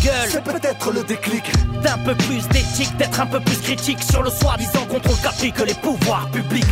gueule. C'est peut-être le déclic D'un peu plus d'éthique, d'être un peu plus critique sur le soi-disant contrôle capri que les pouvoirs publics.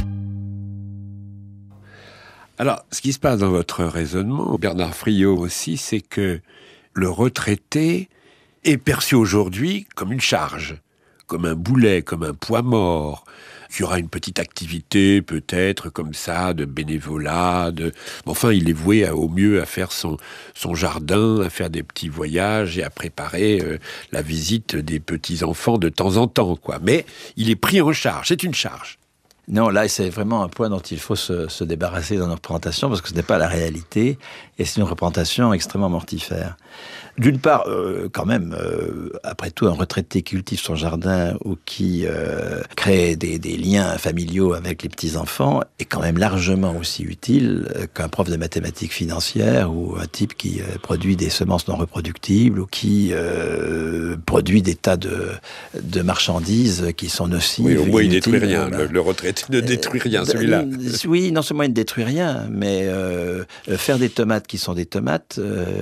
Alors, ce qui se passe dans votre raisonnement, Bernard Friot aussi, c'est que le retraité est perçu aujourd'hui comme une charge, comme un boulet, comme un poids mort, qui aura une petite activité peut-être comme ça, de bénévolat, enfin il est voué au mieux à faire son jardin, à faire des petits voyages et à préparer la visite des petits-enfants de temps en temps, quoi. Mais il est pris en charge, c'est une charge. Non, là, c'est vraiment un point dont il faut se débarrasser dans nos représentations, parce que ce n'est pas la réalité, et c'est une représentation extrêmement mortifère. D'une part, quand même, après tout, un retraité qui cultive son jardin ou qui crée des liens familiaux avec les petits-enfants est quand même largement aussi utile qu'un prof de mathématiques financières ou un type qui produit des semences non reproductibles ou qui produit des tas de marchandises qui sont nocives. Oui, au moins il ne détruit inutiles. rien. Le retraité ne détruit rien, celui-là. Oui, non seulement il ne détruit rien, mais faire des tomates qui sont des tomates,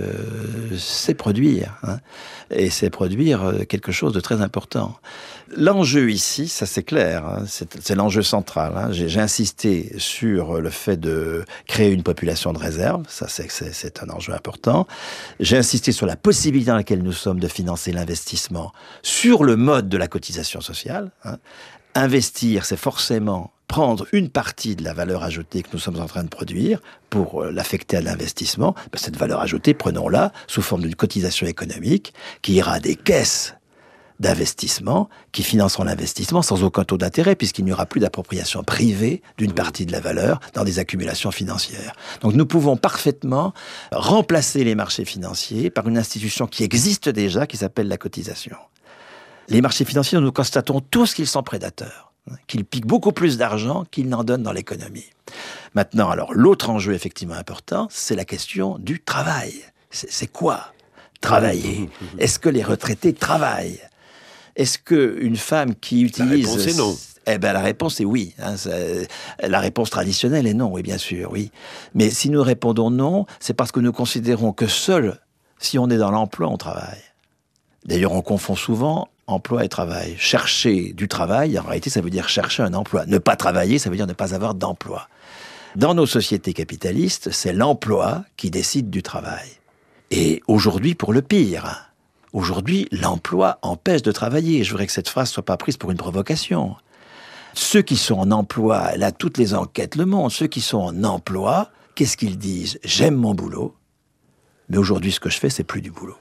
c'est produire. Et c'est produire quelque chose de très important. L'enjeu ici, ça c'est clair, c'est l'enjeu central. J'ai insisté sur le fait de créer une population de réserve, ça c'est un enjeu important. J'ai insisté sur la possibilité dans laquelle nous sommes de financer l'investissement sur le mode de la cotisation sociale. Investir, c'est forcément prendre une partie de la valeur ajoutée que nous sommes en train de produire pour l'affecter à l'investissement. Cette valeur ajoutée, prenons-la sous forme d'une cotisation économique qui ira à des caisses d'investissement qui financeront l'investissement sans aucun taux d'intérêt puisqu'il n'y aura plus d'appropriation privée d'une partie de la valeur dans des accumulations financières. Donc nous pouvons parfaitement remplacer les marchés financiers par une institution qui existe déjà qui s'appelle la cotisation. Les marchés financiers, nous constatons tous qu'ils sont prédateurs, qu'ils piquent beaucoup plus d'argent qu'ils n'en donnent dans l'économie. Maintenant, alors, l'autre enjeu effectivement important, c'est la question du travail. C'est quoi travailler? Est-ce que les retraités travaillent? Est-ce qu'une femme qui utilise... La réponse est non. Eh ben, la réponse est oui. La réponse traditionnelle est non, oui, bien sûr, oui. Mais si nous répondons non, c'est parce que nous considérons que seul, si on est dans l'emploi, on travaille. D'ailleurs, on confond souvent emploi et travail. Chercher du travail, en réalité, ça veut dire chercher un emploi. Ne pas travailler, ça veut dire ne pas avoir d'emploi. Dans nos sociétés capitalistes, c'est l'emploi qui décide du travail. Et aujourd'hui, pour le pire, aujourd'hui, l'emploi empêche de travailler. Je voudrais que cette phrase ne soit pas prise pour une provocation. Ceux qui sont en emploi, là, toutes les enquêtes le montrent, ceux qui sont en emploi, qu'est-ce qu'ils disent? J'aime mon boulot, mais aujourd'hui, ce que je fais, c'est plus du boulot.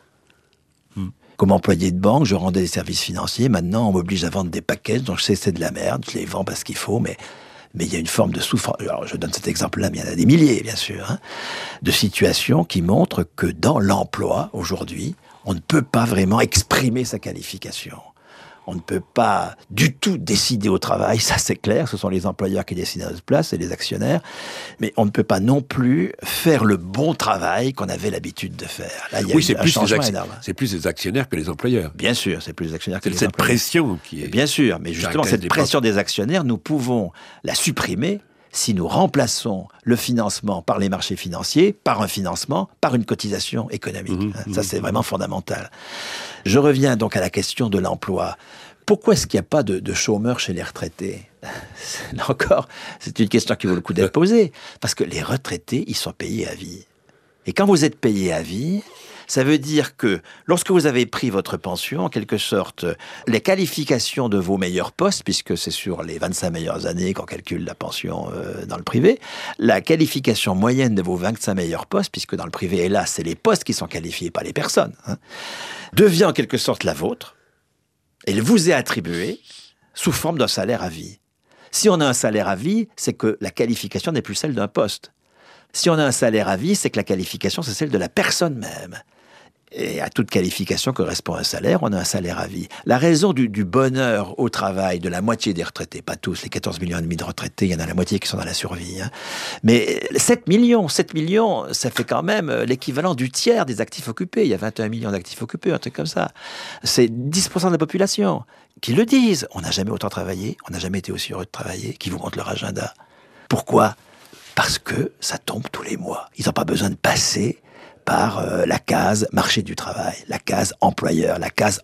Comme employé de banque, je rendais des services financiers. Maintenant, on m'oblige à vendre des paquets, donc je sais que c'est de la merde, je les vends parce qu'il faut, mais il y a une forme de souffrance. Alors, je donne cet exemple-là, mais il y en a des milliers, bien sûr, de situations qui montrent que dans l'emploi, aujourd'hui, on ne peut pas vraiment exprimer sa qualification. On ne peut pas du tout décider au travail, ça c'est clair, ce sont les employeurs qui décident à notre place et les actionnaires, mais on ne peut pas non plus faire le bon travail qu'on avait l'habitude de faire. Là, il y a un changement énorme. C'est plus les actionnaires que les employeurs. Bien sûr, c'est plus les actionnaires que les employeurs. C'est cette pression qui est... Bien sûr, mais justement, cette pression des actionnaires, nous pouvons la supprimer si nous remplaçons le financement par les marchés financiers, par un financement, par une cotisation économique. Ça, c'est vraiment fondamental. Je reviens donc à la question de l'emploi. Pourquoi est-ce qu'il n'y a pas de chômeurs chez les retraités? Là encore, c'est une question qui vaut le coup d'être posée. Parce que les retraités, ils sont payés à vie. Et quand vous êtes payé à vie, ça veut dire que lorsque vous avez pris votre pension, en quelque sorte, les qualifications de vos meilleurs postes, puisque c'est sur les 25 meilleures années qu'on calcule la pension dans le privé, la qualification moyenne de vos 25 meilleurs postes, puisque dans le privé, hélas, c'est les postes qui sont qualifiés, pas les personnes, devient en quelque sorte la vôtre. Elle vous est attribuée sous forme d'un salaire à vie. Si on a un salaire à vie, c'est que la qualification n'est plus celle d'un poste. Si on a un salaire à vie, c'est que la qualification, c'est celle de la personne même. Et à toute qualification correspond un salaire, on a un salaire à vie. La raison du bonheur au travail de la moitié des retraités, pas tous, les 14,5 millions de retraités, il y en a la moitié qui sont dans la survie. Mais 7 millions, ça fait quand même l'équivalent du tiers des actifs occupés. Il y a 21 millions d'actifs occupés, un truc comme ça. C'est 10% de la population qui le disent. On n'a jamais autant travaillé, on n'a jamais été aussi heureux de travailler, qui vous montrent leur agenda. Pourquoi ? Parce que ça tombe tous les mois. Ils n'ont pas besoin de passer par la case marché du travail, la case employeur, la case